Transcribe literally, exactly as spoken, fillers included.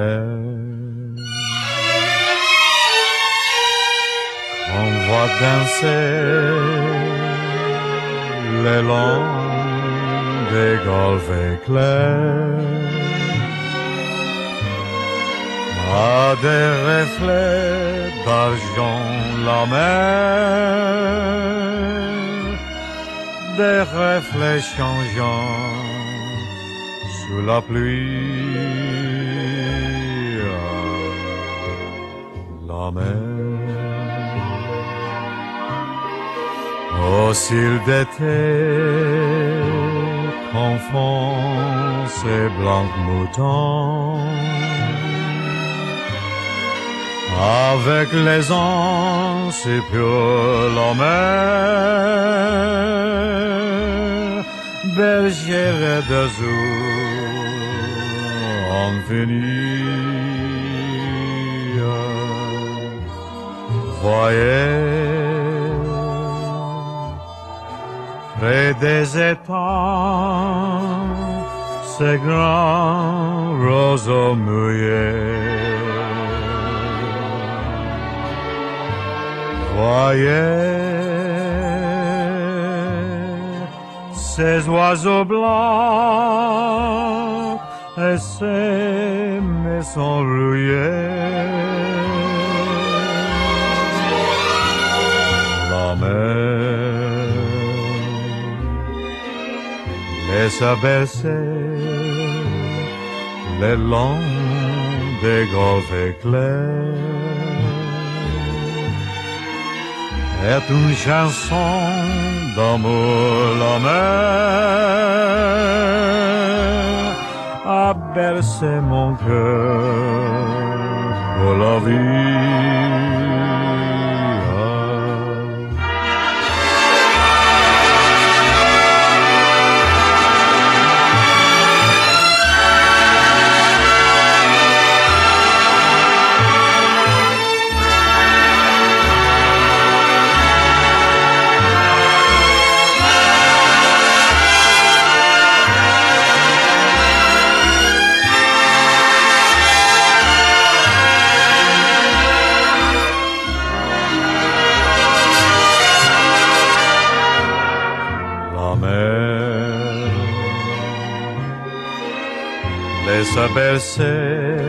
mer. On voit danser les longs des golfes éclairs à des reflets d'argent la mer, des reflets changeants sous la pluie, la mer. Au cil d'été confond ces blancs moutons avec les anses et puis la mer, bergère d'azur infinie. Voyez près des étangs ces grands roseaux mouillés. Voyez ces oiseaux blancs et ces maisons rouillées. La mer laisse bercer les longs des golfes éclairs. Est une chanson d'amour, la mer a bercé mon cœur pour la vie. Laisse bercer